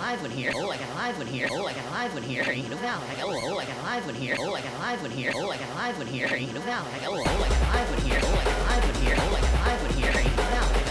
live one here. Oh, I got a live one here. Oh, I got a live one here. Ain't no doubt. I go, oh, I got a live one here. Oh, I got a live one here. Oh, I got a live one here. Ain't no doubt. I go, oh, I got a live one here. Oh, I got a live one here. Oh, I got a live one here. Ain't no doubt.